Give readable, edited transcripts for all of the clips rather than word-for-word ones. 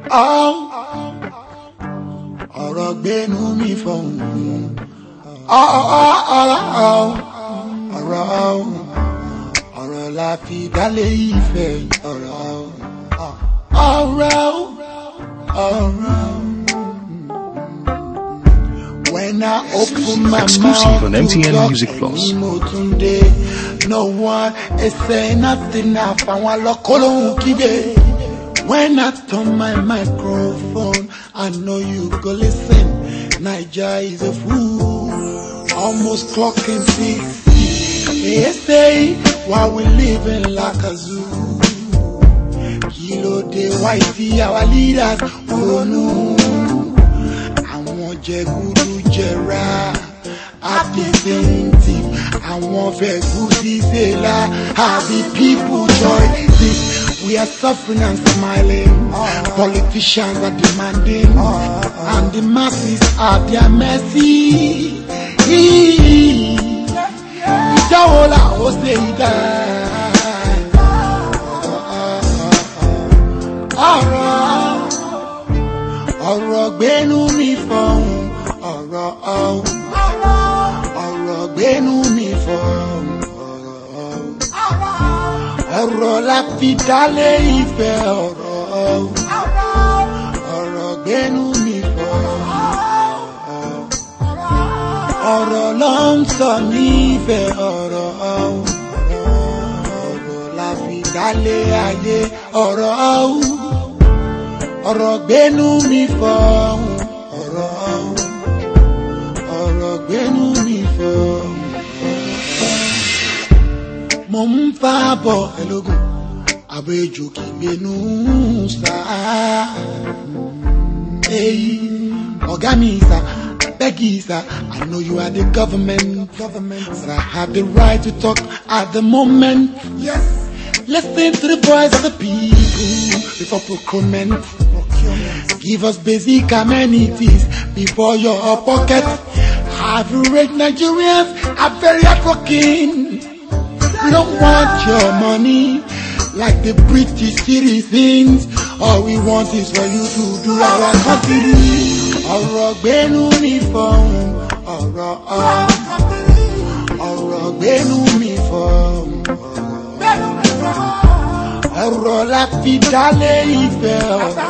ọ̀rọ̀ gbénú mi fọ̀hún. ọ̀rọ̀ la fi dálé ìfẹ́. When I open my exclusive mouth on MTN Music Plus. No one is saying nothing. I found one lock. When I turn my microphone, I know you go listen. Naija is a fool, almost clocking 60. They say while we living like a zoo. Kilo de whitey, our leaders, oh no. I want Jegudu Jera at the same team. I want Vegusi Zela, happy people join this. We are suffering and smiling. Politicians are demanding, and the masses are their mercy. Itaola Oseida. Ọ̀rọ̀ gbénú mi fọ̀hún. Ọ̀rọ̀ gbénú mi fọ̀hún. Ọ̀rọ̀ la fi dálé ìfẹ́. Ọ̀rọ̀ gbénú mi fọ̀hún. Ọ̀rọ̀ ló ń sọ nífẹ̀ẹ́. Ọ̀rọ̀ la fi dálé ayé. Ọ̀rọ̀ gbénú mi fọ̀hún. Ọ̀rọ̀ gbénú mi fọ̀hún. Mo ń fa bọ̀ ẹlógún àbẹ̀jò kì í gbénú sáà. Èyí ọ̀gá mi sá, bẹ́gì sá, I know you are the government, but I have the right to talk at the moment. Yes. Listen to the voice of the people before procurement. Give us basic amenities before your pocket. Average Nigerians are very hardworking. We don't want your money like the British citizens. All we want is for you to do our country. Ọ̀rọ̀ gbénú mi fọ̀hún. Ọ̀rọ̀ gbénú mi fọ̀hún. Ọ̀rọ̀ la fi dálé ìfẹ́.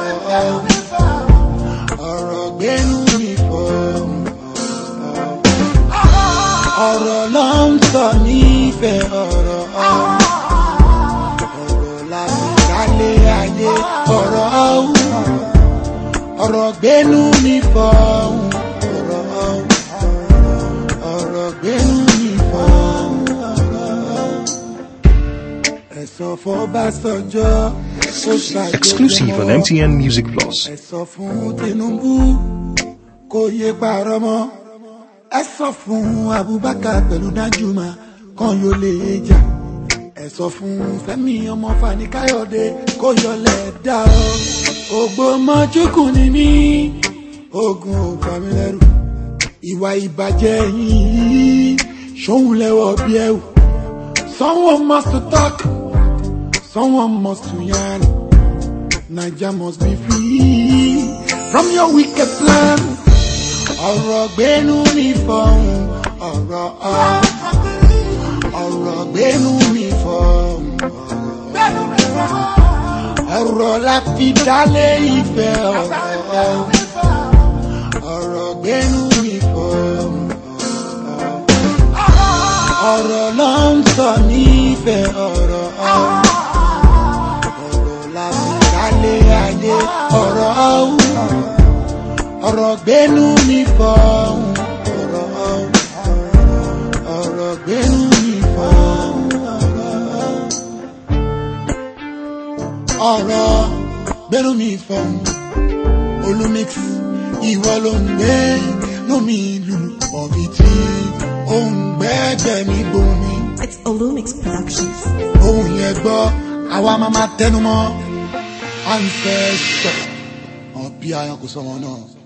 Ọ̀rọ̀ gbénú mi fọ̀hún. Ọ̀rọ̀ ló ń sọ nífẹ̀ẹ́. Ọ̀rọ̀ la fi dálé ayé. Ọ̀rọ̀ gbénú mi fọ̀hún. Ọ̀rọ̀ gbénú mi fọ̀hún. Ẹ̀sọ̀ f'Ọbásanjọ́. Exclusive on MTN Music Plus. Ẹ̀sọ̀ fún Tinubu kò yé parọ́ mọ́. Ẹ sọ fún Abubakar pẹ̀lú Danjuma kan yóò lè jà. Ẹ sọ fún Fẹ́mi ọmọ Fani Káyọ̀dé kó yọlẹ̀ dá o. Ògbómọ̀ṣùkù ni mí, ogun ò fà mí lẹ́rù. Ìwà ìbàjẹ́ yìí ṣóhun lẹ́wọ̀ bí ẹ̀wù. Someone must to talk, someone must to yarn. Naija must be free from your wicked plan. Ọ̀rọ̀ gbénú mi fọ̀hún. Ọ̀rọ̀ gbénú mi fọ̀hún. Ọ̀rọ̀ la fi dálé ìfẹ́. Ọ̀rọ̀ gbénú mi fọ̀hún. Ọ̀rọ̀ ló ń sọ nífẹ̀ẹ́. Ọ̀rọ̀ la fi dálé ayé. Ọ̀rọ̀ gbénú mi fọ̀hún. Ọ̀rọ̀ gbénú mi fọ̀hún. Ọ̀rọ̀ gbénú mi fọ̀hún. Olumix ìwọ ló ń gbé lómi lùlù ọ̀bì tí ó ń gbẹ́gbẹ́ mi gbomi. It's Olumix Productions. Ohun yẹn gbọ́ àwa máa tẹnumọ́ ancestor ọ̀bí ayọ̀ kò sọ̀rọ̀ náà.